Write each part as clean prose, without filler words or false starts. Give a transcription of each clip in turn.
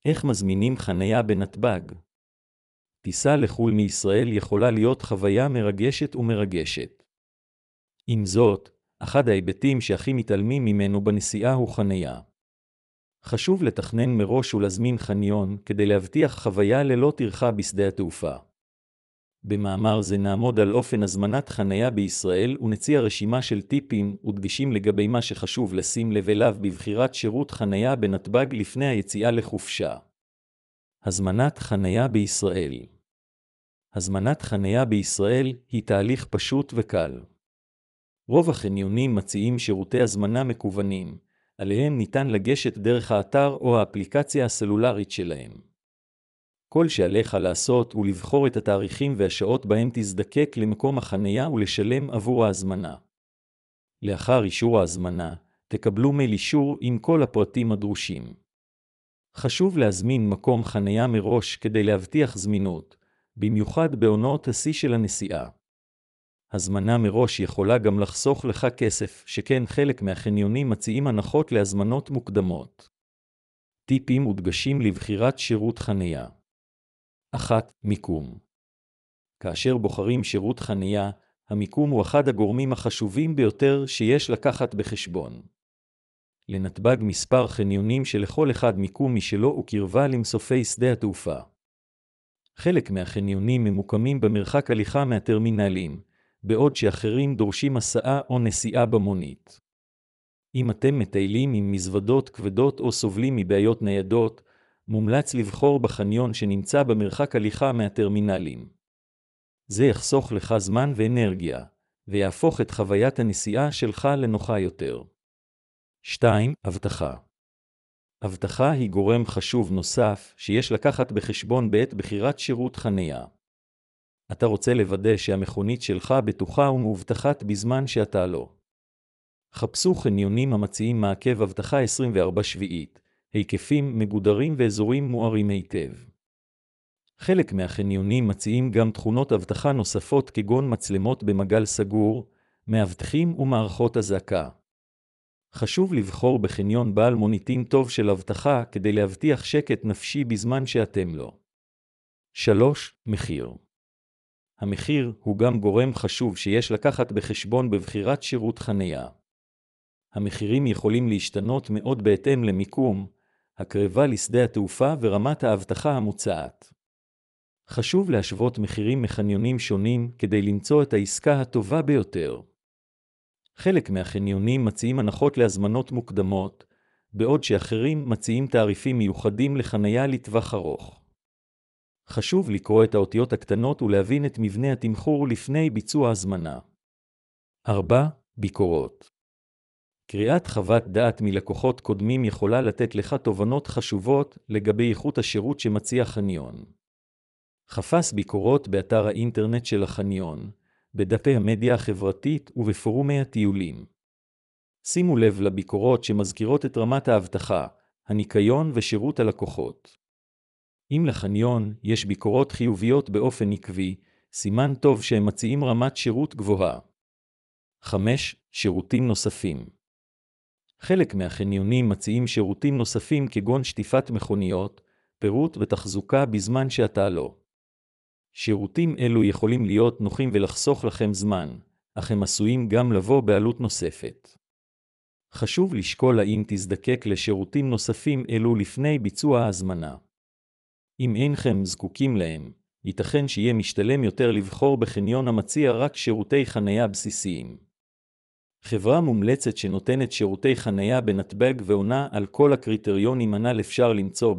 איך מזמינים חניה בנתב"ג? טיסה לחו"ל מישראל יכולה להיות חוויה מרגשת ומרגשת. עם זאת, אחד ההיבטים שהכי מתעלמים ממנו בנסיעה הוא חניה. חשוב לתכנן מראש ולהזמין חניון כדי להבטיח חוויה ללא טרחה בשדה התעופה. במאמר זה נעמוד על אופן הזמנת חניה בישראל ונציע רשימה של טיפים ודגשים לגבי מה שחשוב לשים לב אליו בבחירת שירות חניה בנתב"ג לפני היציאה לחופשה. הזמנת חניה בישראל. הזמנת חניה בישראל היא תהליך פשוט וקל. רוב החניונים מציעים שירותי הזמנה מקוונים, עליהם ניתן לגשת דרך האתר או האפליקציה הסלולרית שלהם. כל שעליך לעשות הוא לבחור את התאריכים והשעות בהם תזדקק למקום החניה ולשלם עבור ההזמנה. לאחר אישור ההזמנה, תקבלו מייל אישור עם כל הפרטים הדרושים. חשוב להזמין מקום חניה מראש כדי להבטיח זמינות, במיוחד בעונות השיא של הנסיעה. הזמנה מראש יכולה גם לחסוך לך כסף, שכן חלק מהחניונים מציעים הנחות להזמנות מוקדמות. טיפים ודגשים לבחירת שירות חניה. 1. מיקום. כאשר בוחרים שירות חניה, המיקום הוא אחד הגורמים החשובים ביותר שיש לקחת בחשבון. לנתב"ג מספר חניונים שלכל אחד מיקום משלו וקרבה למסופי שדה התעופה. חלק מהחניונים ממוקמים במרחק הליכה מהטרמינלים, בעוד שאחרים דורשים הסעה או נסיעה במונית. אם אתם מטיילים עם מזוודות כבדות או סובלים מבעיות ניידות, מומלץ לבחור בחניון שנמצא במרחק הליכה מהטרמינלים. זה יחסוך לך זמן ואנרגיה, ויהפוך את חוויית הנסיעה שלך לנוחה יותר. 2. אבטחה. אבטחה היא גורם חשוב נוסף שיש לקחת בחשבון בעת בחירת שירות חניה. אתה רוצה לוודא שהמכונית שלך בטוחה ומאובטחת בזמן שאתה לא. חפשו חניונים המציעים מעקב אבטחה 24/7, היקפים מגודרים ואזורים מוארים היטב. חלק מהחניונים מציעים גם תכונות אבטחה נוספות כגון מצלמות במעגל סגור, מאבטחים ומערכות אזעקה. חשוב לבחור בחניון בעל מוניטין טוב של אבטחה כדי להבטיח שקט נפשי בזמן שאתם לא. 3. מחיר. המחיר הוא גם גורם חשוב שיש לקחת בחשבון בבחירת שירות חניה. המחירים יכולים להשתנות מאוד בהתאם למיקום, הקרבה לשדה התעופה ורמת האבטחה המוצעת. חשוב להשוות מחירים מחניונים שונים כדי למצוא את העסקה הטובה ביותר. חלק מהחניונים מציעים הנחות להזמנות מוקדמות, בעוד שאחרים מציעים תעריפים מיוחדים לחניה לטווח ארוך. חשוב לקרוא את האותיות הקטנות ולהבין את מבנה התמחור לפני ביצוע הזמנה. 4. ביקורות. קריאת חוות דעת מלקוחות קודמים יכולה לתת לך תובנות חשובות לגבי איכות השירות שמציע חניון. חפש ביקורות באתר האינטרנט של החניון, בדפי המדיה החברתית ובפורומי הטיולים. שימו לב לביקורות שמזכירות את רמת האבטחה, הניקיון ושירות הלקוחות. אם לחניון יש ביקורות חיוביות באופן עקבי, סימן טוב שהם מציעים רמת שירות גבוהה. 5. שירותים נוספים. חלק מהחניונים מציעים שירותים נוספים כגון שטיפת מכוניות, פירוט ותחזוקה בזמן שאתה לא. שירותים אלו יכולים להיות נוחים ולחסוך לכם זמן, אך הם עשויים גם לבוא בעלות נוספת. חשוב לשקול האם תזדקק לשירותים נוספים אלו לפני ביצוע ההזמנה. אם אינכם זקוקים להם, ייתכן שיהיה משתלם יותר לבחור בחניון המציע רק שירותי חניה בסיסיים. חברה מומלצת שנותנת שירותי חניה בנתב"ג ועונה על כל הקריטריונים הנ"ל אפשר למצוא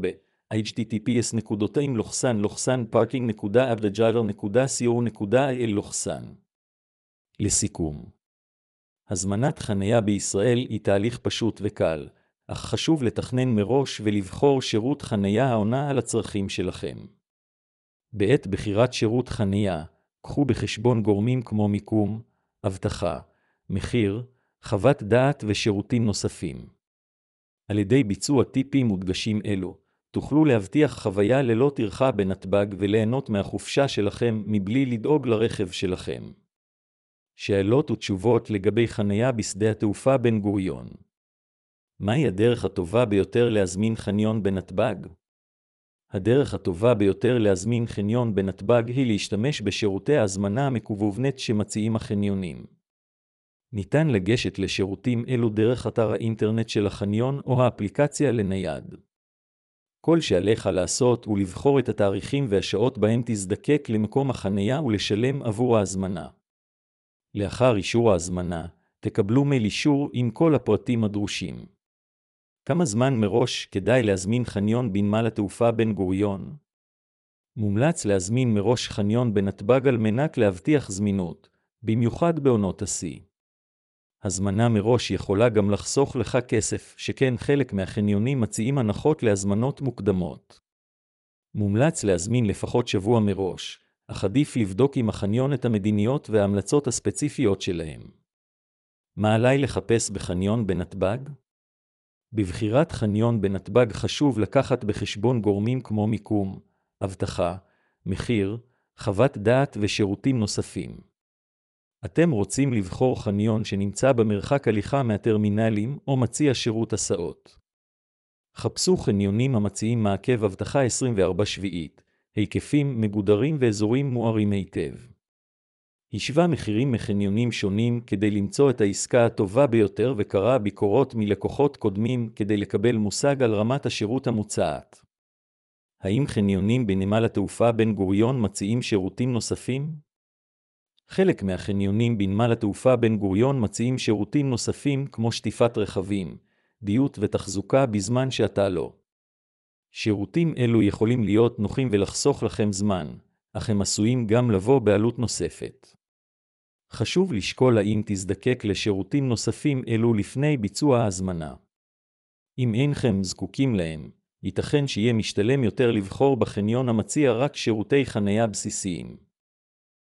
https://parking.abdjader.co.il. לסיכום, הזמנת חניה בישראל היא תהליך פשוט וקל, אך חשוב לתכנן מראש ולבחור שירות חניה העונה על הצרכים שלכם. בעת בחירת שירות חניה, קחו בחשבון גורמים כמו מיקום, אבטחה, מחיר, חוות דעת ושירותים נוספים. על ידי ביצוע טיפים ודגשים אלו, תוכלו להבטיח חוויה ללא טרחה בנתב"ג וליהנות מהחופשה שלכם מבלי לדאוג לרכב שלכם. שאלות ותשובות לגבי חניה בשדה התעופה בן גוריון. מהי הדרך הטובה ביותר להזמין חניון בנתב"ג? הדרך הטובה ביותר להזמין חניון בנתב"ג היא להשתמש בשירותי ההזמנה המקוונית שמציעים החניונים. ניתן לגשת לשירותים אלו דרך אתר האינטרנט של החניון או האפליקציה לנייד. כל שעליך לעשות הוא לבחור את התאריכים והשעות בהם תזדקק למקום החנייה ולשלם עבור ההזמנה. לאחר אישור ההזמנה, תקבלו מייל אישור עם כל הפרטים הדרושים. כמה זמן מראש כדאי להזמין חניון בנמל התעופה בן גוריון? מומלץ להזמין מראש חניון בנתב"ג על מנת להבטיח זמינות, במיוחד בעונות השיא. הזמנה מראש יכולה גם לחסוך לך כסף, שכן חלק מהחניונים מציעים הנחות להזמנות מוקדמות. מומלץ להזמין לפחות שבוע מראש, אך עדיף לבדוק עם החניון את המדיניות וההמלצות הספציפיות שלהם. מה עליי לחפש בחניון בנתב"ג? בבחירת חניון בנתב"ג חשוב לקחת בחשבון גורמים כמו מיקום, אבטחה, מחיר, חוות דעת ושירותים נוספים. אתם רוצים לבחור חניון שנמצא במרחק הליכה מהטרמינלים או מציע שירות הסעות. חפשו חניונים המציעים מעקב אבטחה 24/7, היקפים מגודרים ואזורים מוארים היטב. השווה מחירים מחניונים שונים כדי למצוא את העסקה הטובה ביותר וקרא ביקורות מלקוחות קודמים כדי לקבל מושג על רמת השירות המוצעת. האם חניונים בנמל התעופה בן גוריון מציעים שירותים נוספים? חלק מהחניונים בנמל התעופה בן גוריון מציעים שירותים נוספים כמו שטיפת רכבים, דיוט ותחזוקה בזמן שאתה לא. שירותים אלו יכולים להיות נוחים ולחסוך לכם זמן, אך הם עשויים גם לבוא בעלות נוספת. חשוב לשקול האם תזדקק לשירותים נוספים אלו לפני ביצוע ההזמנה. אם אינכם זקוקים להם, ייתכן שיהיה משתלם יותר לבחור בחניון המציע רק שירותי חנייה בסיסיים.